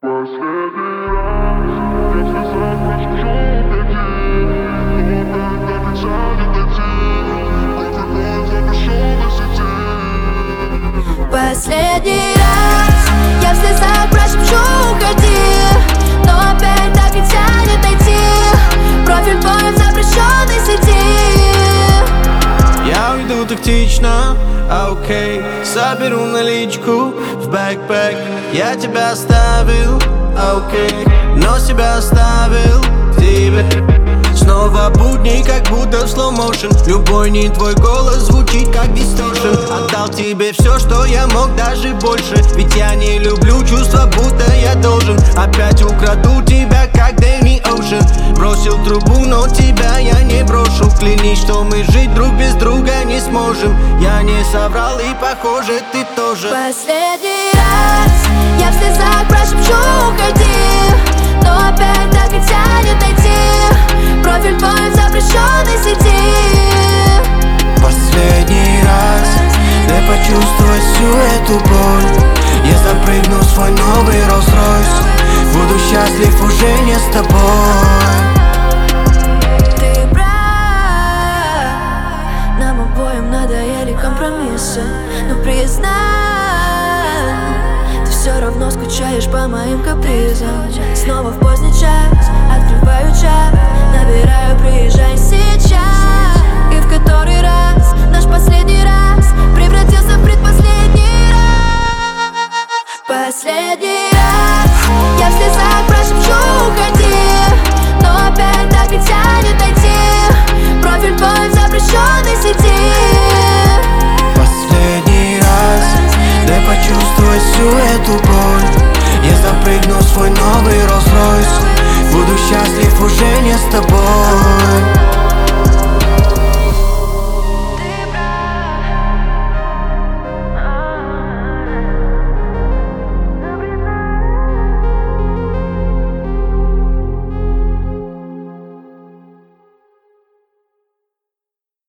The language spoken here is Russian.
Последний раз я в слезах прошу уходи, но опять так и тянет найти против запрещенной сети. Последний раз я в слезах прошепчу уходи, но опять так и тянет найти профиль твой в запрещенной сети. Я уйду тактично, окей, соберу наличку в бэкпэк. Я тебя оставил, окей, но себя оставил тебе. Снова будни, как будто в slow motion. Любой не твой голос звучит как distortion. Отдал тебе все, что я мог, даже больше. Ведь я не люблю чувства, будто я должен. Опять украду тебя, как Danny Ocean. Бросил трубу, но тебя я не брошу. Клянись, что мы жить друг без друга не сможем. Я не соврал и похоже ты тоже. Последний раз я в слезах прошепчу уходи, но опять так и тянет найти профиль твой в запрещенной сети. Последний раз дай почувствовать всю эту боль. Я запрыгну в свой новый Rolls-Royce. Буду счастлив уже не с тобой. Ты прав, нам обоим надоели компромиссы. Но признай, ты все равно скучаешь по моим капризам. Снова в поздний час открываю чат, набираю, приезжай сейчас. И в который раз наш последний раз превратился в предпоследний раз. Последний раз я в слезах прошепчу уходи, но опять так и тянет найти профиль твой в запрещенной сети. Последний раз дай почувствовать всю эту боль. Я запрыгну в свой новый Rolls-Royce. Буду счастлив уже не с тобой.